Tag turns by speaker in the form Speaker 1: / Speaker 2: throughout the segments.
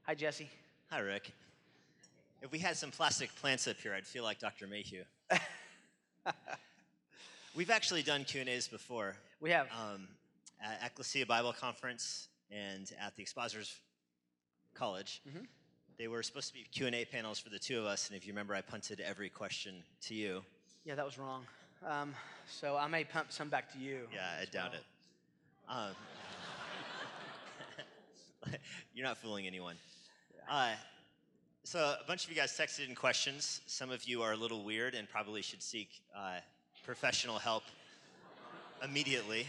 Speaker 1: Hi, Jesse.
Speaker 2: Hi, Rick. If we had some plastic plants up here, I'd feel like Dr. Mayhew. We've actually done Q&As before.
Speaker 1: We have.
Speaker 2: At Ecclesia Bible Conference and at the Expositors College.
Speaker 1: Mm-hmm.
Speaker 2: They were supposed to be Q&A panels for the two of us, and if you remember, I punted every question to you.
Speaker 1: Yeah, that was wrong. So I may pump some back to you.
Speaker 2: Yeah, I doubt it. You're not fooling anyone. So a bunch of you guys texted in questions. Some of you are a little weird and probably should seek professional help immediately.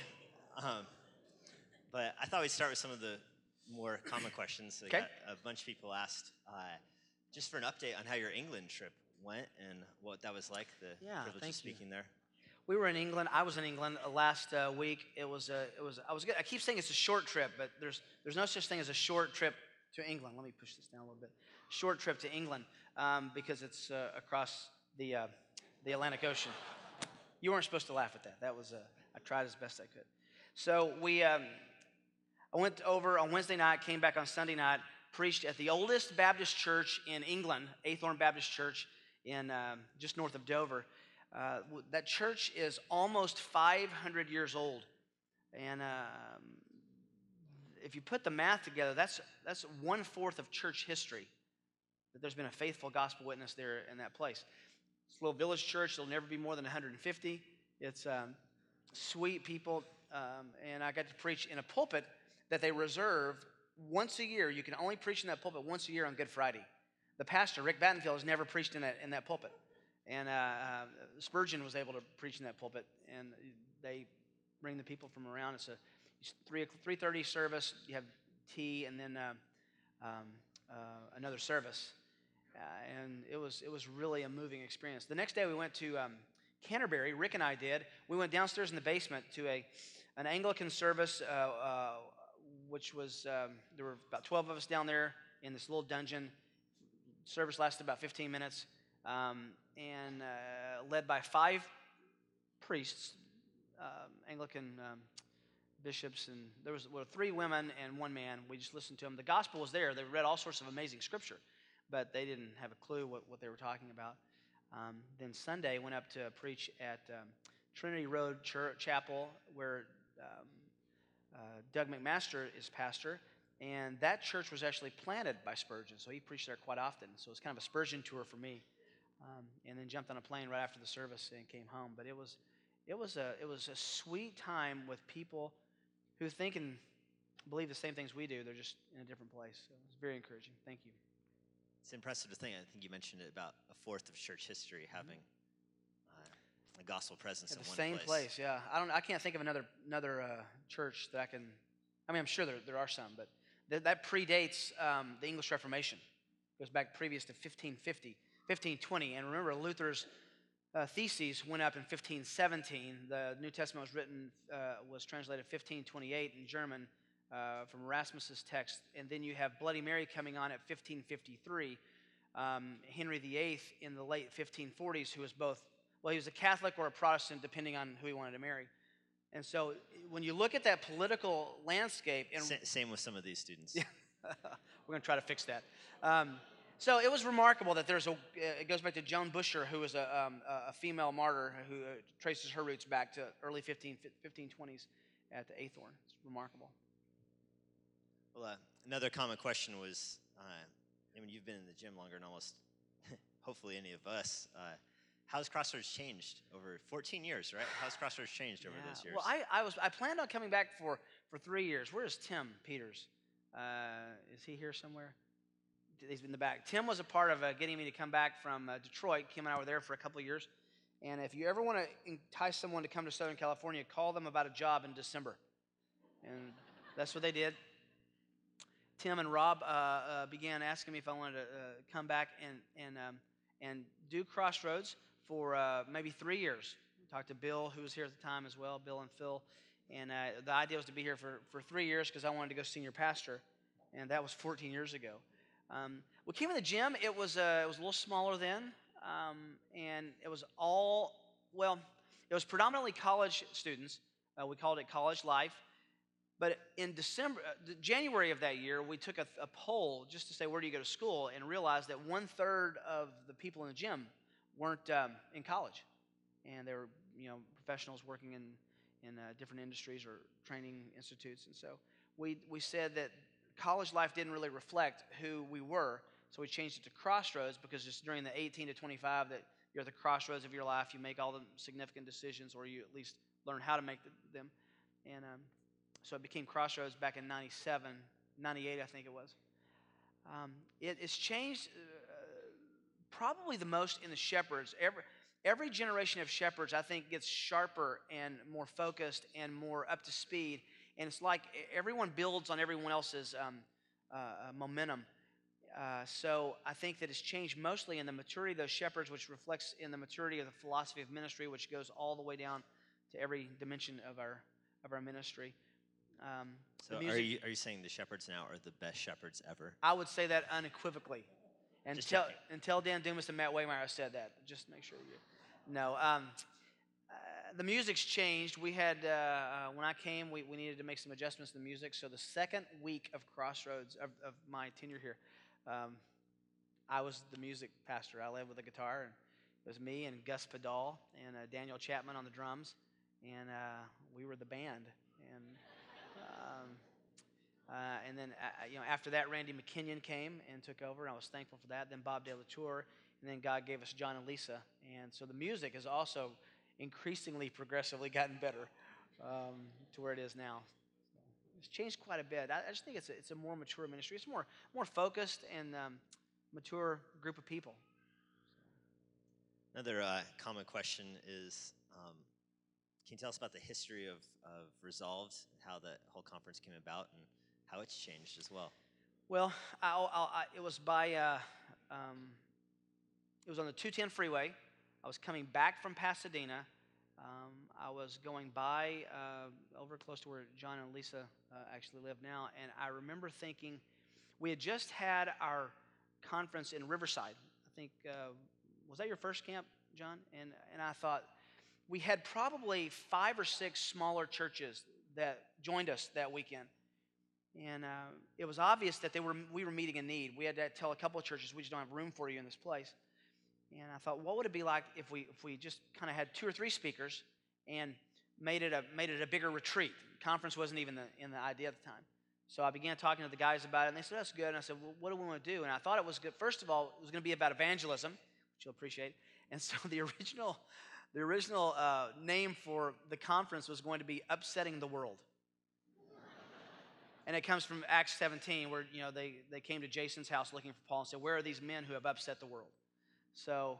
Speaker 2: But I thought we'd start with some of the more common questions.
Speaker 1: Okay.
Speaker 2: A bunch of people asked just for an update on how your England trip went and what that was like, the privilege of speaking there.
Speaker 1: We were in England. I was in England last week. I was good. I keep saying it's a short trip, but there's no such thing as a short trip to England. Let me push this down a little bit. Short trip to England because it's across the Atlantic Ocean. You weren't supposed to laugh at that. That was I tried as best I could. So I went over on Wednesday night, came back on Sunday night, preached at the oldest Baptist church in England, Aythorne Baptist Church, in just north of Dover. That church is almost 500 years old, and if you put the math together, that's 1/4 of church history. That there's been a faithful gospel witness there in that place. It's a little village church. There'll never be more than 150. It's sweet people, and I got to preach in a pulpit that they reserve once a year. You can only preach in that pulpit once a year on Good Friday. The pastor, Rick Battenfield, has never preached in that pulpit. And Spurgeon was able to preach in that pulpit. And they bring the people from around. It's a 3:30 service. You have tea and then another service. And it was really a moving experience. The next day we went to Canterbury. Rick and I did. We went downstairs in the basement to an Anglican service, which was, there were about 12 of us down there in this little dungeon. Service lasted about 15 minutes, and led by 5 priests, Anglican bishops, and there were 3 women and 1 man. We just listened to them. The gospel was there. They read all sorts of amazing scripture, but they didn't have a clue what they were talking about. Then Sunday, went up to preach at Trinity Road Chapel, where Doug McMaster is pastor, and that church was actually planted by Spurgeon, so he preached there quite often. So it was kind of a Spurgeon tour for me, and then jumped on a plane right after the service and came home. But it was a sweet time with people who think and believe the same things we do. They're just in a different place. So it was very encouraging. Thank you.
Speaker 2: It's impressive to think. I think you mentioned it, about 1/4 of church history having a gospel presence in one place.
Speaker 1: At the same place, yeah. I can't think of another church that I can. I mean, I'm sure there are some, but that predates the English Reformation. It goes back previous to 1550, 1520. And remember, Luther's theses went up in 1517. The New Testament was translated 1528 in German from Erasmus's text. And then you have Bloody Mary coming on at 1553. Henry VIII in the late 1540s, who was both. Well, he was a Catholic or a Protestant, depending on who he wanted to marry. And so when you look at that political landscape...
Speaker 2: Same with some of these students.
Speaker 1: Yeah. We're going to try to fix that. So it was remarkable that it goes back to Joan Busher, who was a female martyr who traces her roots back to early 1520s at the Aythorne. It's remarkable.
Speaker 2: Well, another common question was, you've been in the gym longer than almost, hopefully, any of us. How's Crossroads changed over 14 years, right? How's Crossroads changed over those years?
Speaker 1: Well, I planned on coming back for 3 years. Where is Tim Peters? Is he here somewhere? He's in the back. Tim was a part of getting me to come back from Detroit. Kim and I were there for a couple of years. And if you ever want to entice someone to come to Southern California, call them about a job in December. And that's what they did. Tim and Rob began asking me if I wanted to come back and do Crossroads for maybe 3 years. Talked to Bill, who was here at the time as well, Bill and Phil. And the idea was to be here for 3 years because I wanted to go senior pastor. And that was 14 years ago. We came in the gym. It was a little smaller then. And it was it was predominantly college students. We called it College Life. But in January of that year, we took a poll just to say, where do you go to school? And realized that 1/3 of the people in the gym weren't in college. And they were, professionals working in different industries or training institutes. And so we said that college life didn't really reflect who we were. So we changed it to Crossroads, because just during the 18 to 25 that you're at the crossroads of your life, you make all the significant decisions, or you at least learn how to make them. And so it became Crossroads back in 97, 98, I think it was. It's changed probably the most in the shepherds. Every generation of shepherds, I think, gets sharper and more focused and more up to speed. And it's like everyone builds on everyone else's momentum. So I think that it's changed mostly in the maturity of those shepherds, which reflects in the maturity of the philosophy of ministry, which goes all the way down to every dimension of our ministry.
Speaker 2: So are you saying the shepherds now are the best shepherds ever?
Speaker 1: I would say that unequivocally. And tell Dan Dumas and Matt Waymeyer said that. Just make sure you. No. The music's changed. We had when I came, we needed to make some adjustments to the music. So the second week of Crossroads of my tenure here, I was the music pastor. I led with the guitar, and it was me and Gus Padal and Daniel Chapman on the drums, and we were the band. And then after that, Randy McKinnon came and took over, and I was thankful for that. Then Bob De La Tour, and then God gave us John and Lisa. And so the music has also increasingly, progressively gotten better to where it is now. It's changed quite a bit. I just think it's a more mature ministry. It's more focused and mature group of people.
Speaker 2: Another common question is, can you tell us about the history of Resolved, how the whole conference came about, and how it's changed as well?
Speaker 1: Well, it was it was on the 210 freeway. I was coming back from Pasadena. I was going by over close to where John and Lisa actually live now, and I remember thinking, we had just had our conference in Riverside. I think, was that your first camp, John? And I thought, we had probably 5 or 6 smaller churches that joined us that weekend. And it was obvious that we were meeting a need. We had to tell a couple of churches, we just don't have room for you in this place. And I thought, what would it be like if we just kind of had 2 or 3 speakers and made it a bigger retreat? Conference wasn't even in the idea at the time. So I began talking to the guys about it, and they said, that's good. And I said, well, what do we want to do? And I thought it was good. First of all, it was going to be about evangelism, which you'll appreciate. And so the original name for the conference was going to be Upsetting the World. And it comes from Acts 17, where they came to Jason's house looking for Paul and said, where are these men who have upset the world? So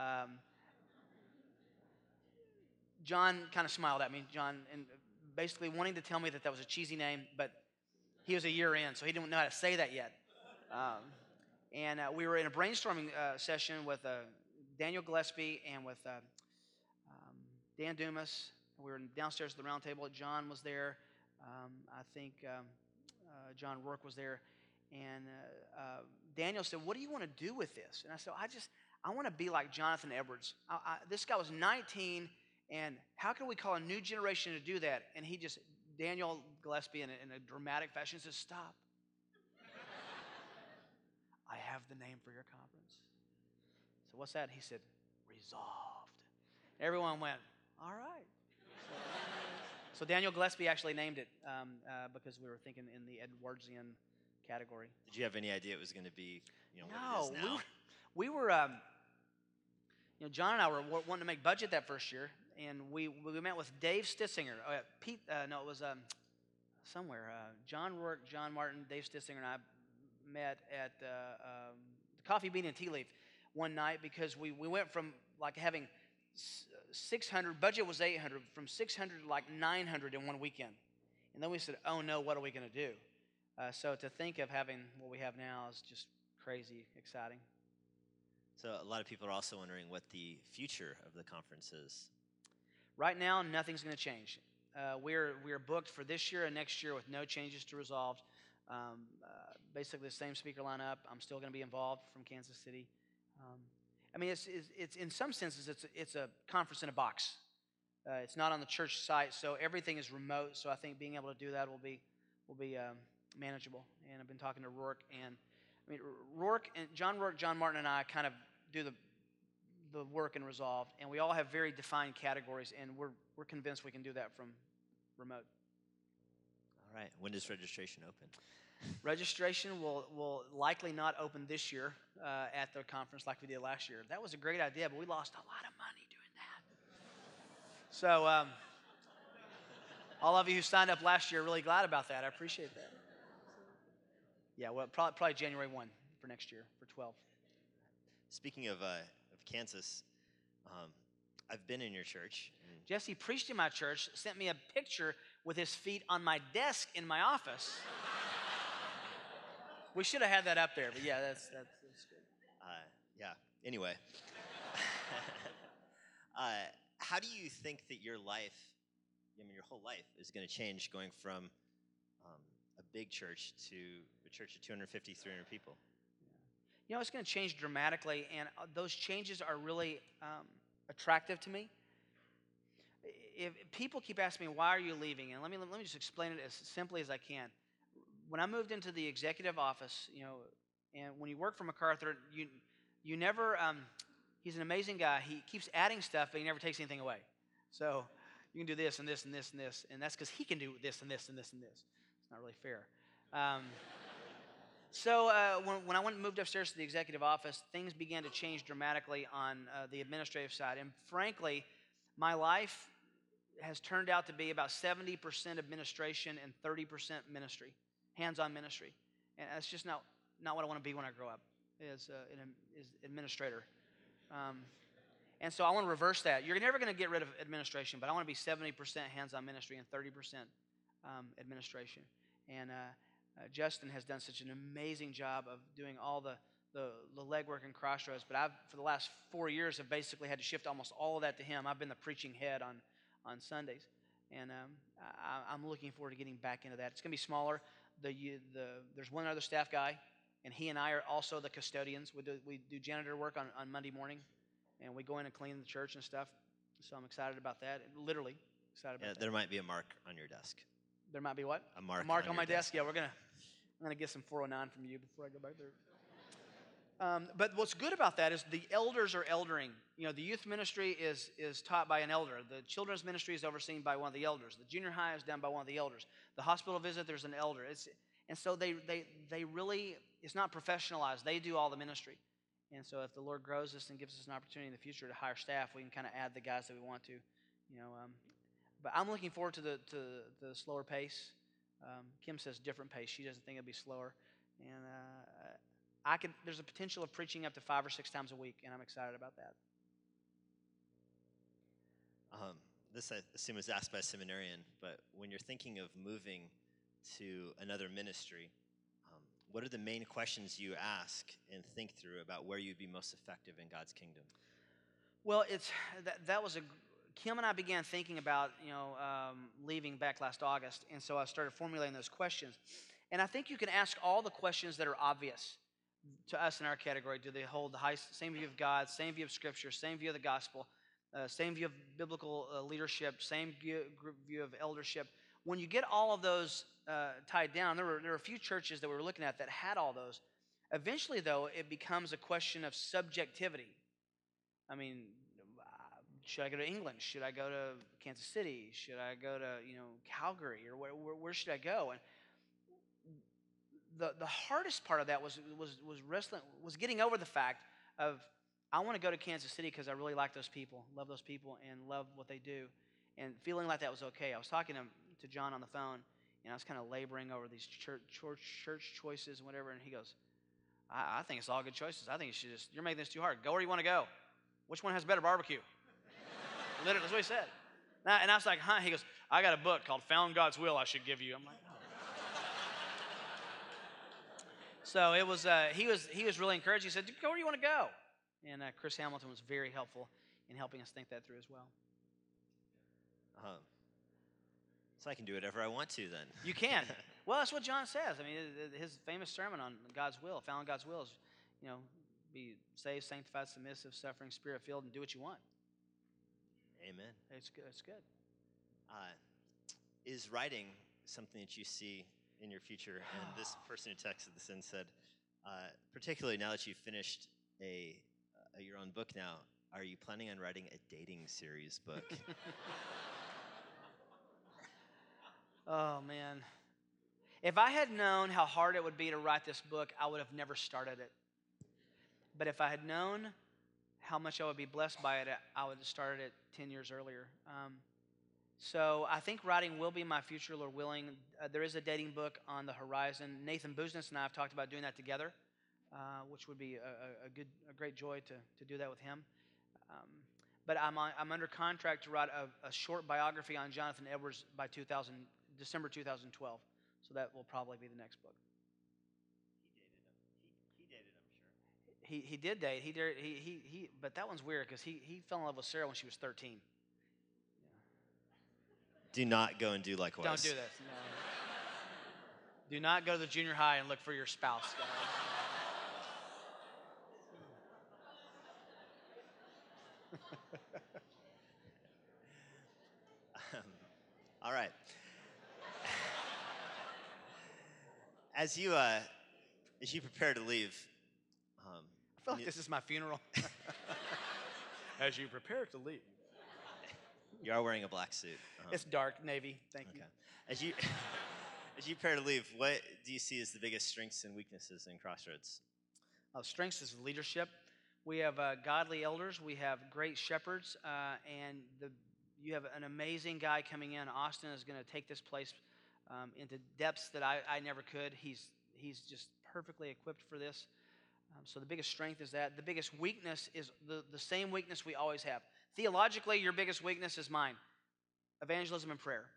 Speaker 1: John kind of smiled at me, and basically wanting to tell me that was a cheesy name, but he was a year in, so he didn't know how to say that yet. And we were in a brainstorming session with Daniel Gillespie and with Dan Dumas. We were downstairs at the round table. John was there. I think John Rourke was there. And Daniel said, what do you want to do with this? And I said, I want to be like Jonathan Edwards. This guy was 19, and how can we call a new generation to do that? And Daniel Gillespie in a dramatic fashion says, stop. I have the name for your conference. So what's that? He said, Resolved. Everyone went, all right. So Daniel Gillespie actually named it because we were thinking in the Edwardsian category.
Speaker 2: Did you have any idea it was going to be,
Speaker 1: no,
Speaker 2: what it is now?
Speaker 1: We were, John and I were wanting to make budget that first year, and we met with Dave Stitzinger. It was somewhere. John Rourke, John Martin, Dave Stitzinger, and I met at the Coffee Bean and Tea Leaf one night, because we went from like having 600, budget was 800, from 600 to like 900 in one weekend. And then we said, oh no, what are we going to do? So to think of having what we have now is just crazy exciting.
Speaker 2: So a lot of people are also wondering what the future of the conference is.
Speaker 1: Right now, nothing's going to change. We're booked for this year and next year with no changes to Resolved. Basically the same speaker lineup. I'm still going to be involved from Kansas City. It's in some senses it's a conference in a box. It's not on the church site, so everything is remote. So I think being able to do that will be manageable. And I've been talking to Rourke, and I mean Rourke, John Martin, and I kind of do the work in Resolve, and we all have very defined categories, and we're convinced we can do that from remote.
Speaker 2: All right. When does registration open?
Speaker 1: Registration will likely not open this year at the conference like we did last year. That was a great idea, but we lost a lot of money doing that. So all of you who signed up last year, really glad about that. I appreciate that. Yeah, well, probably January 1 for next year for 12.
Speaker 2: Speaking of Kansas, I've been in your church.
Speaker 1: Jesse preached in my church, sent me a picture with his feet on my desk in my office. We should have had that up there, but yeah, that's good.
Speaker 2: Yeah. Anyway, how do you think that your life, your whole life, is going to change going from a big church to a church of 250, 300 people?
Speaker 1: It's going to change dramatically, and those changes are really attractive to me. If people keep asking me, why are you leaving? And let me just explain it as simply as I can. When I moved into the executive office, and when you work for MacArthur, you never, he's an amazing guy. He keeps adding stuff, but he never takes anything away. So you can do this and this and this and this, and that's because he can do this and this and this and this. It's not really fair. So when I went and moved upstairs to the executive office, things began to change dramatically on the administrative side. And frankly, my life has turned out to be about 70% administration and 30% ministry, hands-on ministry. And that's just not what I want to be when I grow up, is administrator. And so I want to reverse that. You're never going to get rid of administration, but I want to be 70% hands-on ministry and 30% administration. And Justin has done such an amazing job of doing all the legwork in Crossroads, but for the last 4 years, have basically had to shift almost all of that to him. I've been the preaching head on Sundays, and I'm looking forward to getting back into that. It's going to be smaller. There's one other staff guy, and he and I are also the custodians. We do janitor work on Monday morning, and we go in and clean the church and stuff. So I'm excited about that. Literally excited about that.
Speaker 2: There might be a mark on your desk.
Speaker 1: There might be what?
Speaker 2: A mark
Speaker 1: on my desk. Yeah, I'm gonna get some 409 from you before I go back there. But what's good about that is the elders are eldering. The youth ministry is taught by an elder. The children's ministry is overseen by one of the elders. The junior high is done by one of the elders. The hospital visit, there's an elder. And so they really, it's not professionalized. They do all the ministry. And so if the Lord grows us and gives us an opportunity in the future to hire staff, we can kind of add the guys that we want to. But I'm looking forward to the slower pace. Kim says different pace. She doesn't think it'll be slower. And there's a potential of preaching up to 5 or 6 times a week, and I'm excited about that.
Speaker 2: This, I assume, was asked by a seminarian, but when you're thinking of moving to another ministry, what are the main questions you ask and think through about where you'd be most effective in God's kingdom?
Speaker 1: Well, Kim and I began thinking about leaving back last August, and so I started formulating those questions. And I think you can ask all the questions that are obvious to us in our category. Do they hold the same view of God, same view of Scripture, same view of the gospel, same view of biblical leadership, same view of eldership? When you get all of those tied down, there were a few churches that we were looking at that had all those. Eventually, though, it becomes a question of subjectivity. I mean, should I go to England? Should I go to Kansas City? Should I go to Calgary? Or where should I go? And the hardest part of that was getting over the fact of I want to go to Kansas City because I really like those people, love those people, and love what they do, and feeling like that was okay. I was talking to John on the phone, and I was kind of laboring over these church choices and whatever, and he goes, I think it's all good choices. I think you're making this too hard. Go where you want to go. Which one has better barbecue? Literally, that's what he said. And I was like, huh? He goes, I got a book called Found God's Will I should give you. I'm like, oh. So it was. He was really encouraged. He said, go where you want to go. And Chris Hamilton was very helpful in helping us think that through as well.
Speaker 2: So I can do whatever I want to then.
Speaker 1: You can. Well, that's what John says. I mean, his famous sermon on God's will, found God's will, is, be saved, sanctified, submissive, suffering, spirit-filled, and do what you want.
Speaker 2: Amen.
Speaker 1: It's good. It's good.
Speaker 2: Uh, is writing something that you see in your future? And this person who texted this in said, particularly now that you've finished your own book now, are you planning on writing a dating series book?
Speaker 1: Oh, man. If I had known how hard it would be to write this book, I would have never started it. But if I had known how much I would be blessed by it, I would have started it 10 years earlier. So I think writing will be my future, Lord willing. There is a dating book on the horizon. Nathan Business and I have talked about doing that together, which would be a great joy to do that with him. But I'm under contract to write a short biography on Jonathan Edwards by December 2012. So that will probably be the next book.
Speaker 2: He dated him, sure.
Speaker 1: He did date. But that one's weird because he fell in love with Sarah when she was 13.
Speaker 2: Do not go and do likewise.
Speaker 1: Don't do this. No. Do not go to the junior high and look for your spouse.
Speaker 2: All right. As you prepare to leave,
Speaker 1: I feel like this is my funeral. As you prepare to leave.
Speaker 2: You are wearing a black suit.
Speaker 1: It's dark, navy. Thank you.
Speaker 2: As you prepare to leave, what do you see as the biggest strengths and weaknesses in Crossroads?
Speaker 1: Strengths is leadership. We have godly elders. We have great shepherds, and you have an amazing guy coming in. Austin is going to take this place into depths that I never could. He's just perfectly equipped for this. So the biggest strength is that. The biggest weakness is the same weakness we always have. Theologically, your biggest weakness is mine: evangelism and prayer.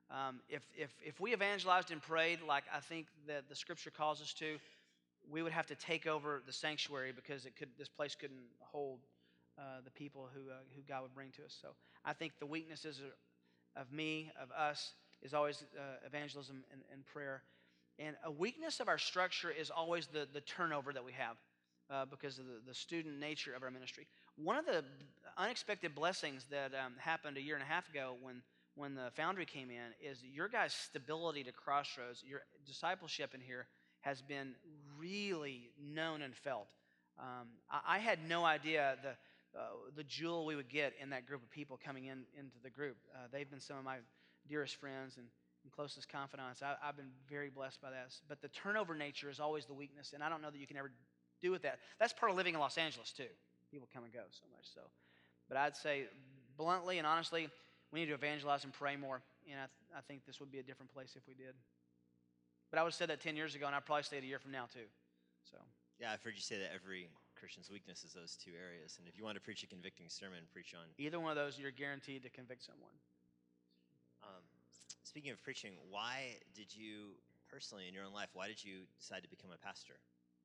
Speaker 1: If we evangelized and prayed like I think that the Scripture calls us to, we would have to take over the sanctuary because this place couldn't hold the people who God would bring to us. So I think the weaknesses of me, of us, is always evangelism and prayer. And a weakness of our structure is always the turnover that we have because of the student nature of our ministry. One of the unexpected blessings that happened a year and a half ago when the Foundry came in is your guys' stability to Crossroads, your discipleship in here has been really known and felt. I had no idea the jewel we would get in that group of people coming into the group. They've been some of my dearest friends and closest confidants. I've been very blessed by that. But the turnover nature is always the weakness, and I don't know that you can ever do with that. That's part of living in Los Angeles, too. People come and go so much so. But I'd say bluntly and honestly, we need to evangelize and pray more. And I think this would be a different place if we did. But I would have said that 10 years ago, and I'd probably say it a year from now, too. So.
Speaker 2: Yeah, I've heard you say that every Christian's weakness is those two areas. And if you want to preach a convicting sermon, preach on
Speaker 1: either one of those, you're guaranteed to convict someone.
Speaker 2: Speaking of preaching, why did you personally in your own life, why did you decide to become a pastor?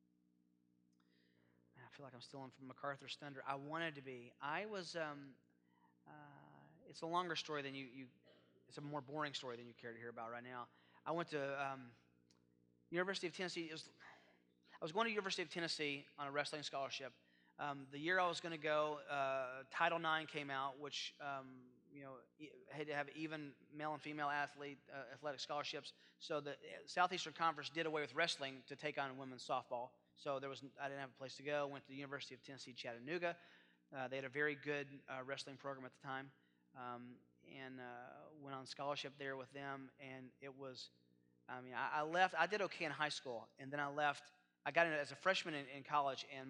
Speaker 1: I feel like I'm still on from MacArthur's thunder. I wanted to be. I was, it's a longer story than it's a more boring story than you care to hear about right now. I went to University of Tennessee. I was going to University of Tennessee on a wrestling scholarship. The year I was going to go, Title IX came out, which had to have even male and female athletic scholarships. So the Southeastern Conference did away with wrestling to take on women's softball. So I didn't have a place to go. Went to the University of Tennessee, Chattanooga. They had a very good wrestling program at the time, and went on scholarship there with them. And it was, I left. I did okay in high school, and then I left. I got in as a freshman in college, and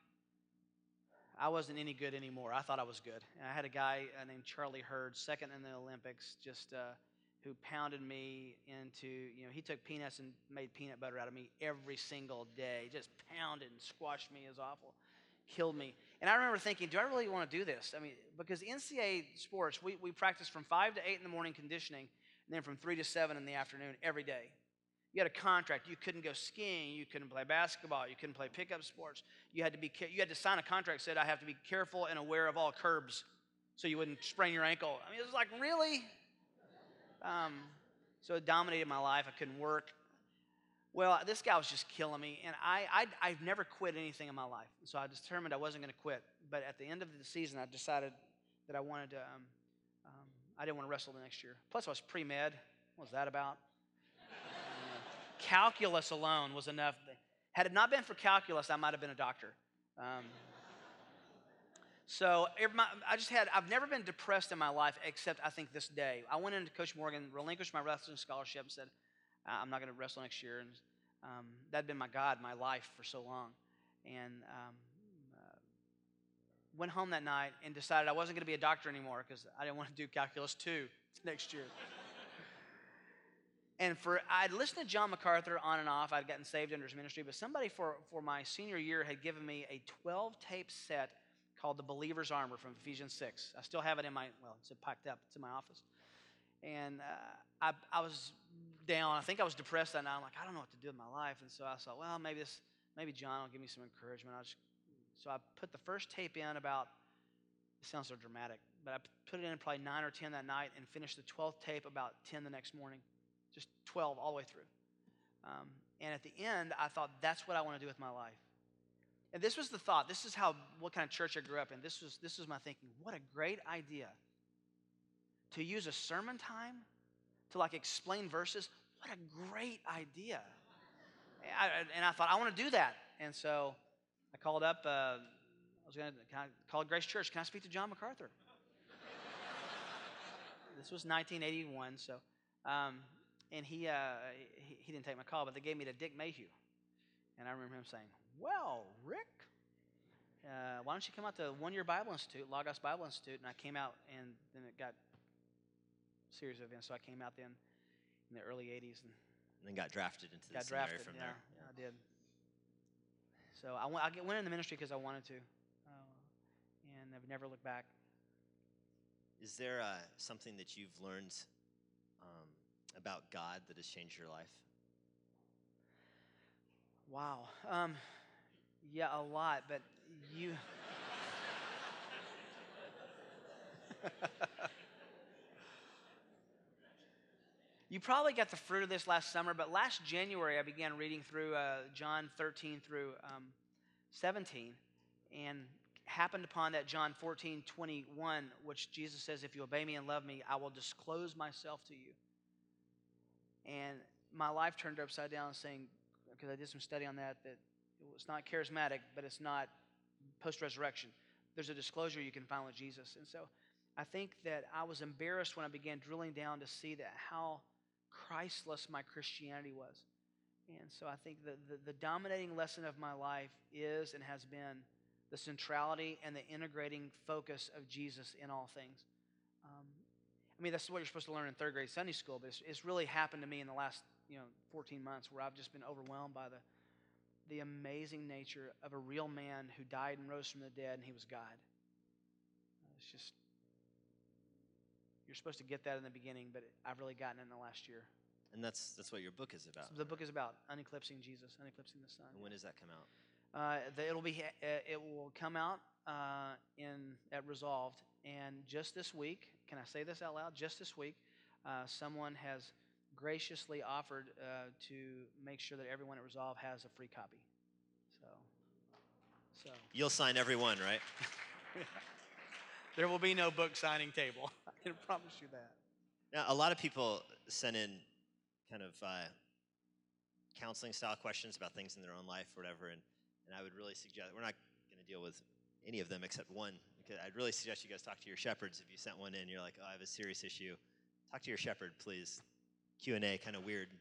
Speaker 1: I wasn't any good anymore. I thought I was good. And I had a guy named Charlie Hurd, second in the Olympics, who pounded me into, he took peanuts and made peanut butter out of me every single day. Just pounded and squashed me. It was awful. Killed me. And I remember thinking, do I really want to do this? Because NCAA sports, we practice from 5 to 8 in the morning conditioning, and then from 3 to 7 in the afternoon every day. You had a contract. You couldn't go skiing. You couldn't play basketball. You couldn't play pickup sports. You had to sign a contract that said, I have to be careful and aware of all curbs so you wouldn't sprain your ankle. It was like, really? So it dominated my life. I couldn't work. Well, this guy was just killing me, and I've never quit anything in my life. So I determined I wasn't going to quit. But at the end of the season, I decided that I wanted to. I didn't want to wrestle the next year. Plus, I was pre-med. What was that about? Calculus alone was enough. Had it not been for calculus, I might have been a doctor. I've never been depressed in my life except I think this day. I went into Coach Morgan, relinquished my wrestling scholarship, and said, I'm not going to wrestle next year. And that'd been my God, my life for so long. And went home that night and decided I wasn't going to be a doctor anymore because I didn't want to do calculus 2 next year. And I'd listened to John MacArthur on and off. I'd gotten saved under his ministry, but somebody for my senior year had given me a 12-tape set called The Believer's Armor from Ephesians 6. I still have it it's packed up. It's in my office. And I was down. I think I was depressed that night. I'm like, I don't know what to do with my life. And so I thought, well, maybe John will give me some encouragement. So I put the first tape in about, it sounds so dramatic, but I put it in probably 9 or 10 that night and finished the 12th tape about 10 the next morning. Just 12 all the way through. And at the end, I thought, that's what I want to do with my life. And this was the thought. This is what kind of church I grew up in. This was my thinking. What a great idea to use a sermon time to explain verses. What a great idea. And I thought, I want to do that. And so I called up, I called Grace Church. Can I speak to John MacArthur? This was 1981, so, and he didn't take my call, but they gave me to Dick Mayhew. And I remember him saying, well, Rick, why don't you come out to One-Year Bible Institute, Logos Bible Institute? And I came out, and then it got a series of events, so I came out then in the early 80s. And
Speaker 2: then got drafted into the seminary from there.
Speaker 1: Yeah, I did. So I went in the ministry because I wanted to, and I've never looked back.
Speaker 2: Is there something that you've learned about God that has changed your life?
Speaker 1: Wow. Yeah, a lot, but you... You probably got the fruit of this last summer, but last January I began reading through John 13 through 17 and happened upon that John 14:21, which Jesus says, if you obey me and love me, I will disclose myself to you. And my life turned upside down saying, because I did some study on that it's not charismatic, but it's not post-resurrection. There's a disclosure you can find with Jesus. And so I think that I was embarrassed when I began drilling down to see that how Christless my Christianity was. And so I think the dominating lesson of my life is and has been the centrality and the integrating focus of Jesus in all things. That's what you're supposed to learn in third grade Sunday school, but it's really happened to me in the last 14 months where I've just been overwhelmed by the amazing nature of a real man who died and rose from the dead, and he was God. It's just, you're supposed to get that in the beginning, but I've really gotten it in the last year.
Speaker 2: And that's what your book is about.
Speaker 1: So the book is about uneclipsing Jesus, uneclipsing the Son.
Speaker 2: And when does that come out?
Speaker 1: It will come out at Resolved, and just this week, can I say this out loud? Just this week, someone has graciously offered to make sure that everyone at Resolve has a free copy. So
Speaker 2: you'll sign every one, right?
Speaker 1: There will be no book signing table. I can promise you that.
Speaker 2: Now, a lot of people send in kind of counseling style questions about things in their own life or whatever, and I would really suggest, we're not going to deal with any of them except one, because I'd really suggest you guys talk to your shepherds. If you sent one in, you're like, oh, I have a serious issue, talk to your shepherd, please. Q&A, kind of weird.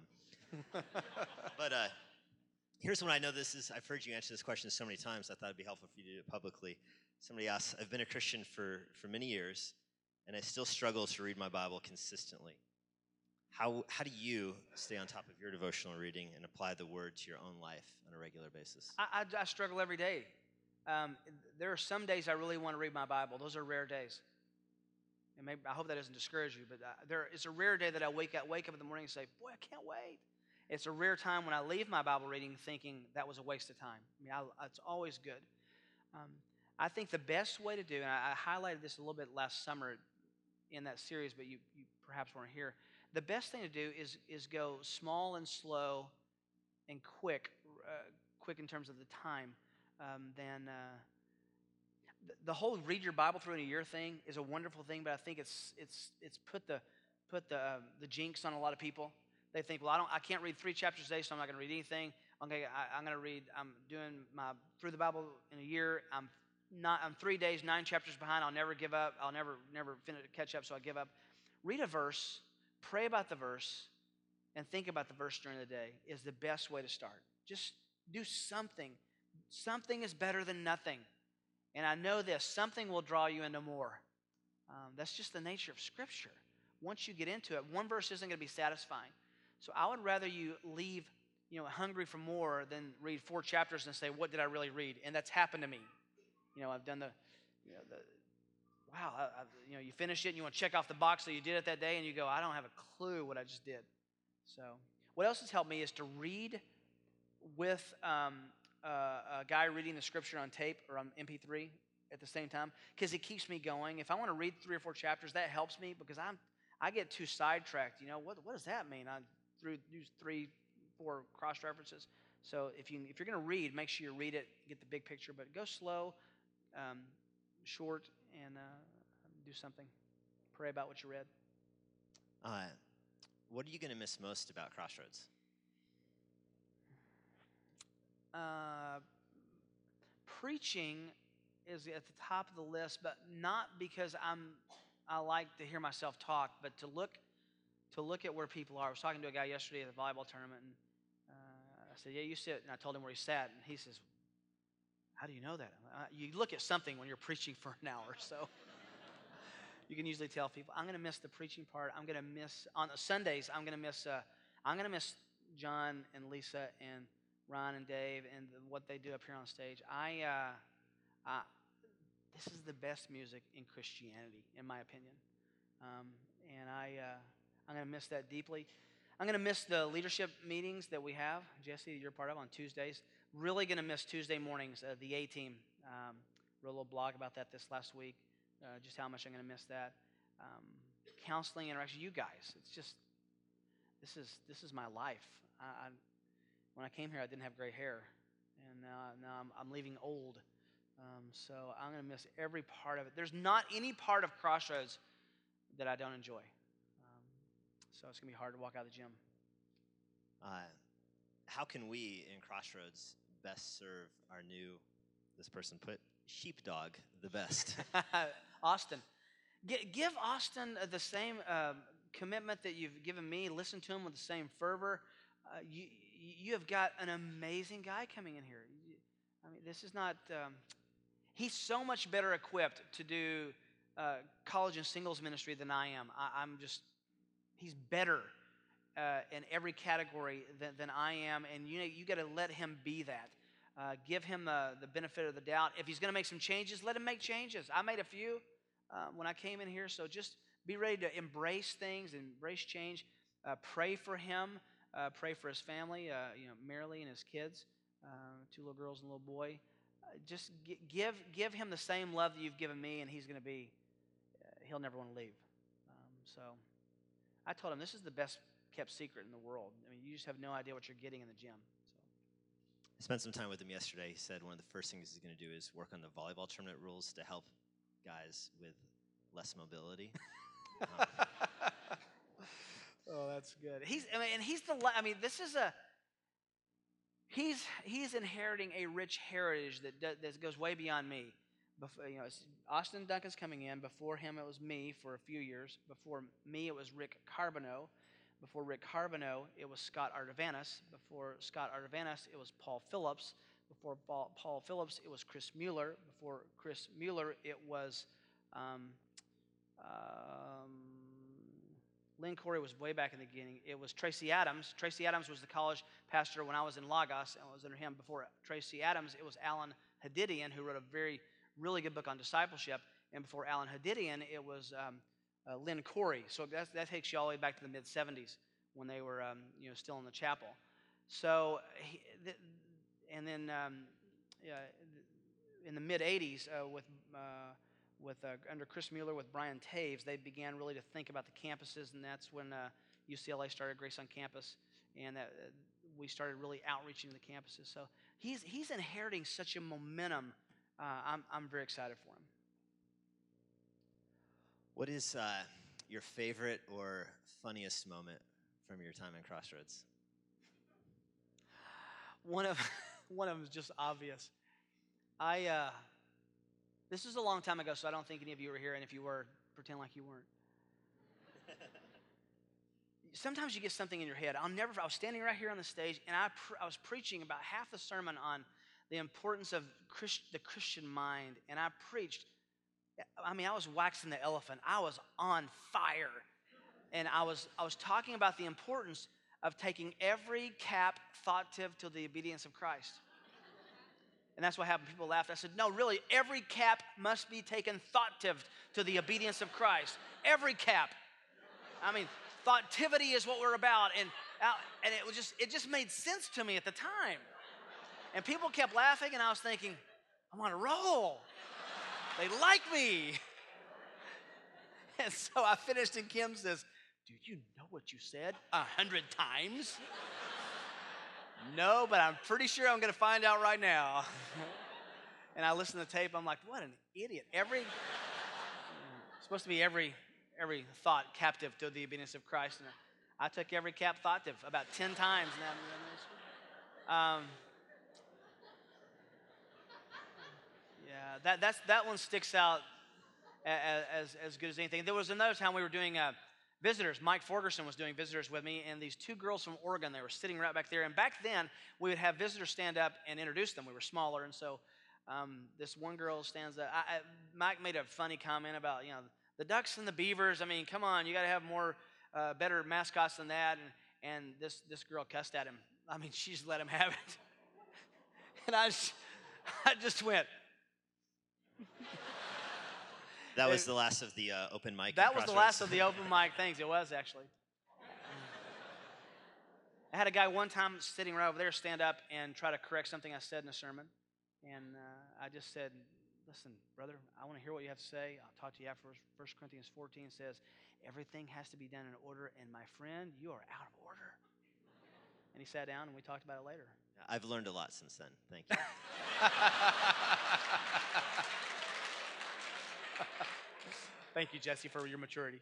Speaker 2: But here's one I know I've heard you answer this question so many times, I thought it'd be helpful for you to do it publicly. Somebody asked, I've been a Christian for many years, and I still struggle to read my Bible consistently. How do you stay on top of your devotional reading and apply the Word to your own life on a regular basis?
Speaker 1: I struggle every day. There are some days I really want to read my Bible. Those are rare days. And I hope that doesn't discourage you, but it's a rare day that I wake up in the morning and say, boy, I can't wait. It's a rare time when I leave my Bible reading thinking that was a waste of time. It's always good. I think the best way to do, and I highlighted this a little bit last summer in that series, but you perhaps weren't here. The best thing to do is go small and slow and quick in terms of the time. the whole read your Bible through in a year thing is a wonderful thing, but I think it's put the jinx on a lot of people. They think, well, I can't read 3 chapters a day, so I'm not going to read anything. I'm going to read. I'm doing my through the Bible in a year. I'm 3 days, 9 chapters behind. I'll never give up. I'll never catch up, so I give up. Read a verse, pray about the verse, and think about the verse during the day is the best way to start. Just do something. Something is better than nothing. And I know this, something will draw you into more. That's just the nature of Scripture. Once you get into it, one verse isn't going to be satisfying. So I would rather you leave, hungry for more than read 4 chapters and say, what did I really read? And that's happened to me. I've done you finish it and you want to check off the box that you did it that day, and you go, I don't have a clue what I just did. So what else has helped me is to read with a guy reading the Scripture on tape or on MP3 at the same time, because it keeps me going. If I want to read 3 or 4 chapters, that helps me because I get too sidetracked. What does that mean? I use 3, 4 cross references. So if you're going to read, make sure you read it, get the big picture, but go slow, short, and do something. Pray about what you read.
Speaker 2: What are you going to miss most about Crossroads?
Speaker 1: Preaching is at the top of the list, but not because I like to hear myself talk, but to look at where people are. I was talking to a guy yesterday at the volleyball tournament, and I said, "Yeah, you sit." And I told him where he sat, and he says, "How do you know that?" You look at something when you're preaching for an hour, so you can usually tell people. I'm going to miss the preaching part. I'm going to miss on Sundays. I'm going to miss John and Lisa and Ron and Dave and what they do up here on stage. This is the best music in Christianity, in my opinion, and I'm going to miss that deeply. I'm going to miss the leadership meetings that we have, Jesse, that you're part of on Tuesdays. Really going to miss Tuesday mornings. The A-Team wrote a little blog about that this last week, just how much I'm going to miss that. Counseling, interaction, you guys. It's just this is my life. When I came here, I didn't have gray hair, and now I'm leaving old. So I'm going to miss every part of it. There's not any part of Crossroads that I don't enjoy. So it's going to be hard to walk out of the gym.
Speaker 2: How can we in Crossroads best serve our new, this person put, sheepdog the best?
Speaker 1: Austin. Give Austin the same commitment that you've given me. Listen to him with the same fervor. You have got an amazing guy coming in here. I mean, this is not... he's so much better equipped to do college and singles ministry than I am. He's better in every category than I am, and you got to let him be that. Give him the benefit of the doubt. If he's going to make some changes, let him make changes. I made a few when I came in here, so just be ready to embrace things, embrace change. Pray for him. Pray for his family, Marilee and his kids, 2 little girls and a little boy. Just give him the same love that you've given me, and he'll never want to leave. So I told him this is the best kept secret in the world. I mean, you just have no idea what you're getting in the gym. So.
Speaker 2: I spent some time with him yesterday. He said one of the first things he's going to do is work on the volleyball tournament rules to help guys with less mobility.
Speaker 1: Oh, that's good. He's inheriting a rich heritage that goes way beyond me. Austin Duncan's coming in. Before him, it was me for a few years. Before me, it was Rick Carbonneau. Before Rick Carbonneau, it was Scott Artavanis. Before Scott Artavanis, it was Paul Phillips. Before Paul Phillips, it was Chris Mueller. Before Chris Mueller, it was Lynn Corey was way back in the beginning. It was Tracy Adams. Tracy Adams was the college pastor when I was in Lagos, and I was under him. Before Tracy Adams, it was Alan Hadidian, who wrote a really good book on discipleship. And before Alan Hadidian, it was Lynn Corey. So that takes you all the way back to the mid-'70s when they were still in the chapel. So, and then in the mid-'80s under Chris Mueller with Brian Taves, they began really to think about the campuses, and that's when UCLA started Grace on Campus, and we started really outreaching to the campuses. So he's inheriting such a momentum I'm very excited for him.
Speaker 2: What is your favorite or funniest moment from your time in Crossroads?
Speaker 1: One of one of them is just obvious. This was a long time ago, so I don't think any of you were here, and if you were, pretend like you weren't. Sometimes you get something in your head. I was standing right here on the stage, and I was preaching about half the sermon on the importance of the Christian mind, and I preached. I mean, I was waxing the elephant. I was on fire, and I was talking about the importance of taking every cap thoughtive to the obedience of Christ. And that's what happened. People laughed. I said, no, really, every cap must be taken thoughtive to the obedience of Christ. Every cap. I mean, thoughtivity is what we're about. And it just made sense to me at the time. And people kept laughing, and I was thinking, I'm on a roll. They like me. And so I finished, and Kim says, do you know what you said 100 times? No, but I'm pretty sure I'm going to find out right now. And I listened to the tape. I'm like, what an idiot. Supposed to be every thought captive to the obedience of Christ. And I took every cap thoughtive about 10 times. Yeah, that one sticks out as good as anything. There was another time we were doing visitors. Mike Forgerson was doing visitors with me, and these two girls from Oregon, they were sitting right back there. And back then, we would have visitors stand up and introduce them. We were smaller, and so this one girl stands up. Mike made a funny comment about, the Ducks and the Beavers. I mean, come on, you got to have more, better mascots than that. And this girl cussed at him. I mean, she just let him have it. And I just went.
Speaker 2: That was the last of the open mic.
Speaker 1: That was the last of the open mic things. It was, actually. I had a guy one time sitting right over there stand up and try to correct something I said in a sermon. And I just said, listen, brother, I want to hear what you have to say. I'll talk to you after. 1 Corinthians 14 says, everything has to be done in order. And my friend, you are out of order. And he sat down, and we talked about it later.
Speaker 2: I've learned a lot since then. Thank you.
Speaker 1: Thank you, Jesse, for your maturity.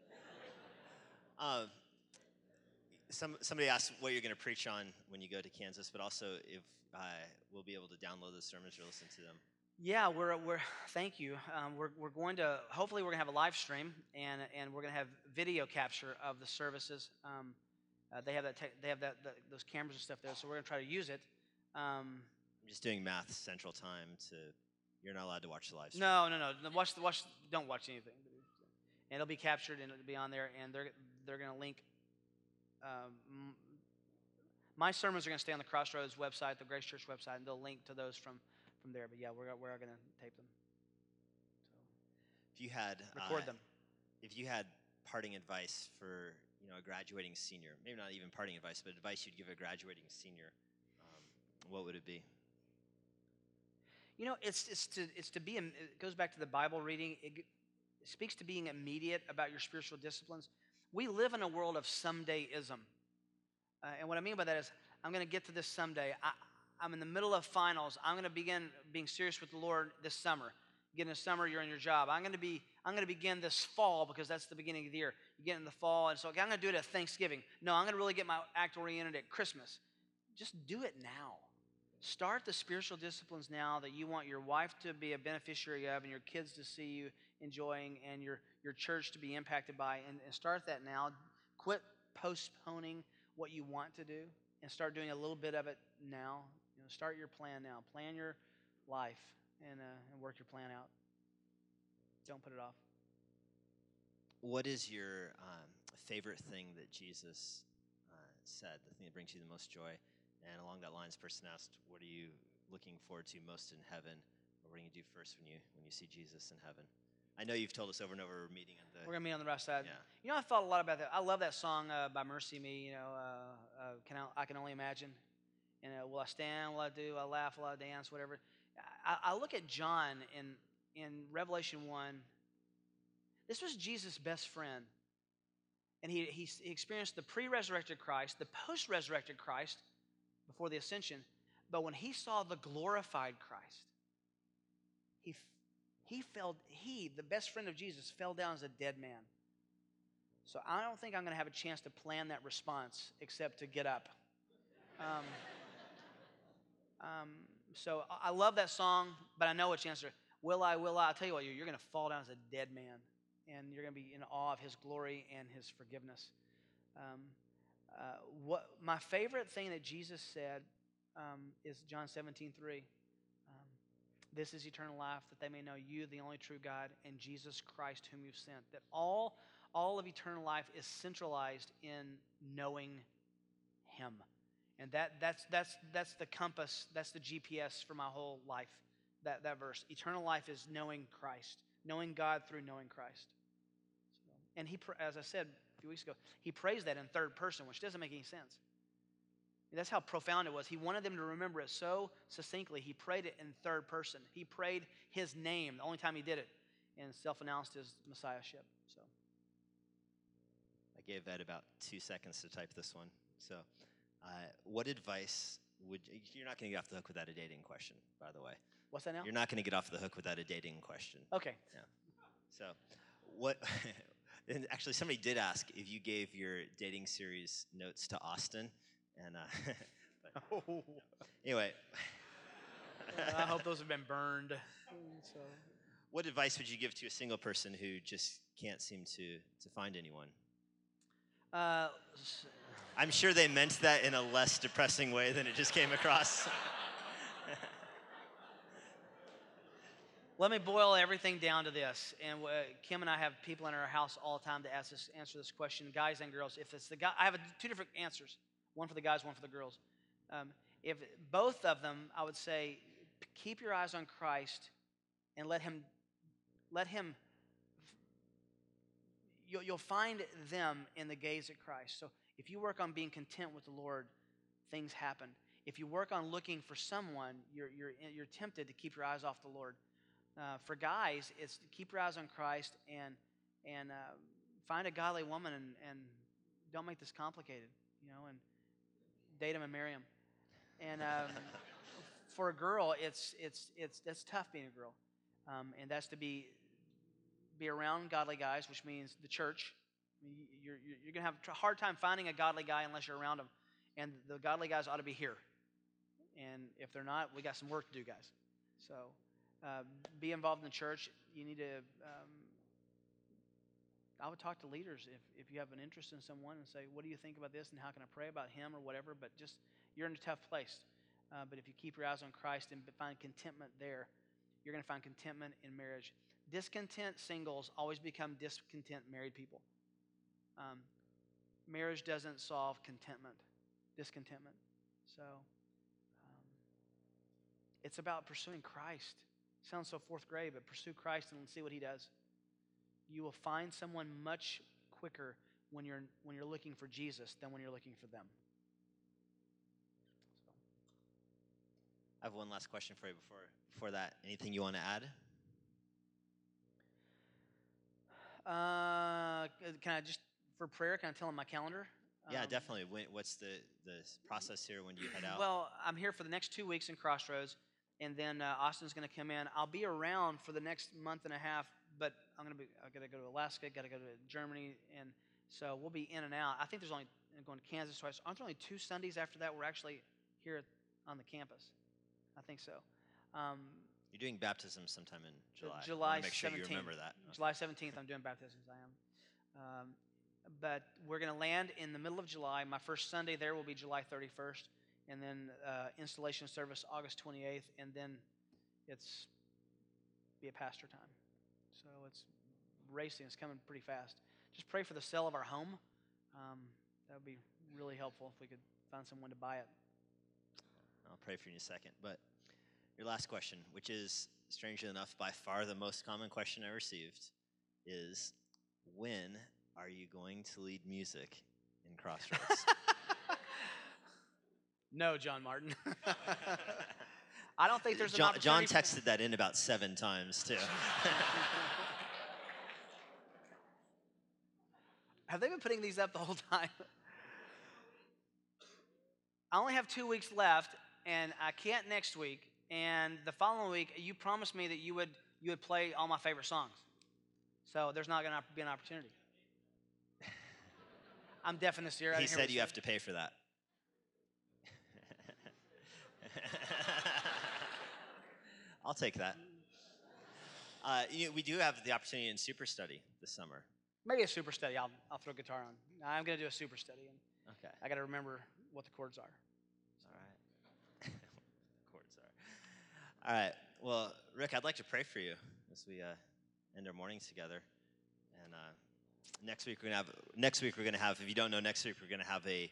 Speaker 2: Somebody asked what you're going to preach on when you go to Kansas, but also if we'll be able to download those sermons or listen to them.
Speaker 1: Yeah, we're thank you. We're going to, hopefully we're going to have a live stream, and we're going to have video capture of the services. They have those cameras and stuff there, so we're going to try to use it.
Speaker 2: I'm just doing Math Central Time to. You're not allowed to watch the live stream.
Speaker 1: No. Don't watch anything. And it'll be captured, and it'll be on there, and they're going to link. My sermons are going to stay on the Crossroads website, the Grace Church website, and they'll link to those from there. But yeah, we're going to tape them.
Speaker 2: So, if you had
Speaker 1: record them.
Speaker 2: If you had parting advice for a graduating senior, maybe not even parting advice, but advice you'd give a graduating senior, what would it be?
Speaker 1: It's to be. It goes back to the Bible reading. It speaks to being immediate about your spiritual disciplines. We live in a world of somedayism, and what I mean by that is, I'm going to get to this someday. I'm in the middle of finals. I'm going to begin being serious with the Lord this summer. Get in the summer, you're in your job. I'm going to begin this fall because that's the beginning of the year. You get in the fall, and so I'm going to do it at Thanksgiving. No, I'm going to really get my act oriented at Christmas. Just do it now. Start the spiritual disciplines now that you want your wife to be a beneficiary of, and your kids to see you enjoying, and your church to be impacted by, and start that now. Quit postponing what you want to do, and start doing a little bit of it now. Start your plan now. Plan your life, and work your plan out. Don't put it off.
Speaker 2: What is your favorite thing that Jesus said, the thing that brings you the most joy? And along that line, this person asked, what are you looking forward to most in heaven? Or what are you going to do first when you see Jesus in heaven? I know you've told us over and over we're meeting on the...
Speaker 1: We're going to meet on the right side.
Speaker 2: Yeah.
Speaker 1: I thought a lot about that. I love that song by Mercy Me, I Can Only Imagine. And will I stand, will I do, will I laugh, will I dance, whatever. I look at John in Revelation 1. This was Jesus' best friend. And he experienced the pre-resurrected Christ, the post-resurrected Christ, before the ascension, but when he saw the glorified Christ, the best friend of Jesus, fell down as a dead man. So I don't think I'm going to have a chance to plan that response except to get up. So I love that song, but I know which answer. Will I? I'll tell you what, you're going to fall down as a dead man, and you're going to be in awe of his glory and his forgiveness. What my favorite thing that Jesus said is John 17:3. This is eternal life, that they may know you, the only true God, and Jesus Christ, whom you've sent. That all of eternal life is centralized in knowing him. And that's the compass, that's the GPS for my whole life, that verse. Eternal life is knowing Christ, knowing God through knowing Christ. And he, as I said a few weeks ago, he prays that in third person, which doesn't make any sense. That's how profound it was. He wanted them to remember it so succinctly. He prayed it in third person. He prayed his name, the only time he did it, and self-announced his messiahship. So
Speaker 2: I gave Ed about 2 seconds to type this one. So what advice you're not going to get off the hook without a dating question, by the way.
Speaker 1: What's that now?
Speaker 2: You're not going to get off the hook without a dating question.
Speaker 1: Okay.
Speaker 2: Yeah. So what... And actually, somebody did ask if you gave your dating series notes to Austin. And anyway,
Speaker 1: I hope those have been burned. So,
Speaker 2: what advice would you give to a single person who just can't seem to find anyone? I'm sure they meant that in a less depressing way than it just came across.
Speaker 1: Let me boil everything down to this. And Kim and I have people in our house all the time to answer this question, guys and girls. If it's the guy, I have two different answers. One for the guys, one for the girls. If both of them, I would say, keep your eyes on Christ and let him. You'll find them in the gaze at Christ. So if you work on being content with the Lord, things happen. If you work on looking for someone, you're tempted to keep your eyes off the Lord. For guys, it's to keep your eyes on Christ and find a godly woman and don't make this complicated, and date him and marry him. And for a girl, that's tough being a girl, and that's to be around godly guys, which means the church. You're gonna have a hard time finding a godly guy unless you're around him, and the godly guys ought to be here. And if they're not, we got some work to do, guys. So be involved in the church. You need to. I would talk to leaders if you have an interest in someone and say, what do you think about this and how can I pray about him or whatever, but just, you're in a tough place. But if you keep your eyes on Christ and find contentment there, you're going to find contentment in marriage. Discontent singles always become discontent married people. Marriage doesn't solve discontentment. So it's about pursuing Christ. Sounds so fourth grade, but pursue Christ and see what he does. You will find someone much quicker when you're looking for Jesus than when you're looking for them. So.
Speaker 2: I have one last question for you before that. Anything you want to add?
Speaker 1: Can I just, for prayer, can I tell them my calendar?
Speaker 2: Yeah, definitely. What's the process here when you head out?
Speaker 1: Well, I'm here for the next 2 weeks in Crossroads, and then Austin's going to come in. I'll be around for the next month and a half, but I got to go to Alaska, got to go to Germany, and so we'll be in and out. I think there's only going to Kansas twice. Aren't there only 2 Sundays after that we're actually here on the campus? I think so.
Speaker 2: You're doing baptism sometime in July.
Speaker 1: July
Speaker 2: I want to make sure
Speaker 1: 17th.
Speaker 2: you remember that.
Speaker 1: July 17th, I'm doing baptisms. I am. But we're going to land in the middle of July. My first Sunday there will be July 31st, and then installation service August 28th, and then it's be a pastor time. So it's racing. It's coming pretty fast. Just pray for the sale of our home. That would be really helpful if we could find someone to buy it.
Speaker 2: I'll pray for you in a second. But your last question, which is, strangely enough, by far the most common question I received, is when are you going to lead music in Crossroads?
Speaker 1: No, John Martin. I don't think there's an
Speaker 2: John
Speaker 1: opportunity.
Speaker 2: John texted that in about 7 times, too.
Speaker 1: Have they been putting these up the whole time? I only have 2 weeks left, and I can't next week, And the following week, you promised me that you would play all my favorite songs. So there's not going to be an opportunity. I'm deaf in this ear.
Speaker 2: He said you have to pay for that. I'll take that. We do have the opportunity in Super Study this summer.
Speaker 1: Maybe a super study. I'll throw guitar on. I'm going to do a super study. And
Speaker 2: Okay.
Speaker 1: I got to remember what the chords are.
Speaker 2: All right. Chords are. All right. Well, Rick, I'd like to pray for you as we end our mornings together. And next week we're gonna have. If you don't know, next week we're gonna have a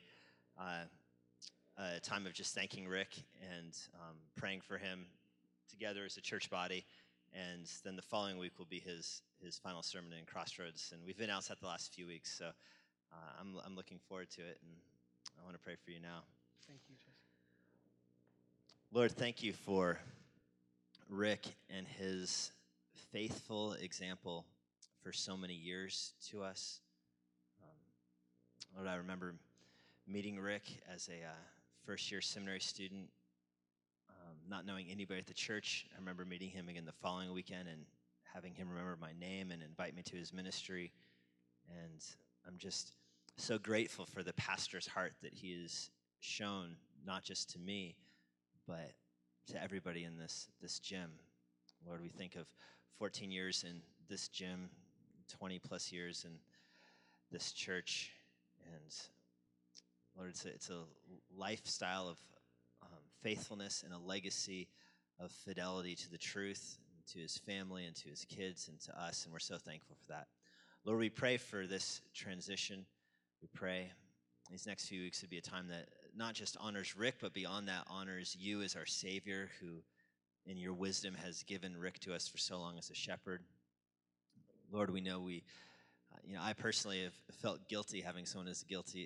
Speaker 2: time of just thanking Rick and praying for him together as a church body. And then the following week will be his final sermon in Crossroads. And we've been outside the last few weeks, so I'm looking forward to it. And I want to pray for you now.
Speaker 1: Thank you, Jesus.
Speaker 2: Lord, thank you for Rick and his faithful example for so many years to us. Lord, I remember meeting Rick as a first-year seminary student, not knowing anybody at the church. I remember meeting him again the following weekend and having him remember my name and invite me to his ministry. And I'm just so grateful for the pastor's heart that he has shown, not just to me, but to everybody in this gym. Lord, we think of 14 years in this gym, 20 plus years in this church, and Lord, it's a lifestyle of faithfulness and a legacy of fidelity to the truth, and to his family and to his kids and to us, and we're so thankful for that. Lord, we pray for this transition. We pray these next few weeks would be a time that not just honors Rick, but beyond that honors you as our Savior, who in your wisdom has given Rick to us for so long as a shepherd. Lord, we know I personally have felt guilty having someone as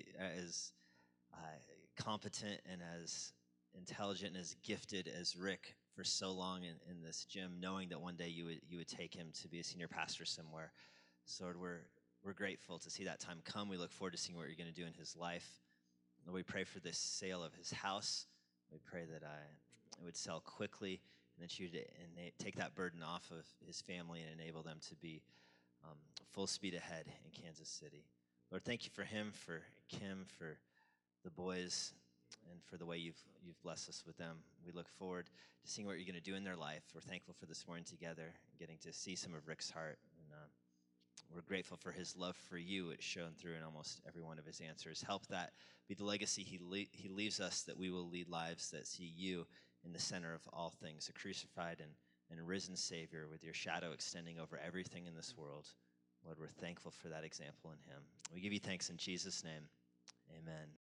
Speaker 2: competent and as intelligent and as gifted as Rick for so long in this gym, knowing that one day you would take him to be a senior pastor somewhere. So Lord, we're grateful to see that time come. We look forward to seeing what you're going to do in his life. Lord, we pray for this sale of his house. We pray that it would sell quickly, and that you would take that burden off of his family and enable them to be full speed ahead in Kansas City. Lord, thank you for him, for Kim, for the boys, and for the way you've blessed us with them. We look forward to seeing what you're going to do in their life. We're thankful for this morning together and getting to see some of Rick's heart. And we're grateful for his love for you. It's shown through in almost every one of his answers. Help that be the legacy he leaves us, that we will lead lives that see you in the center of all things, a crucified and risen Savior with your shadow extending over everything in this world. Lord, we're thankful for that example in him. We give you thanks in Jesus' name. Amen.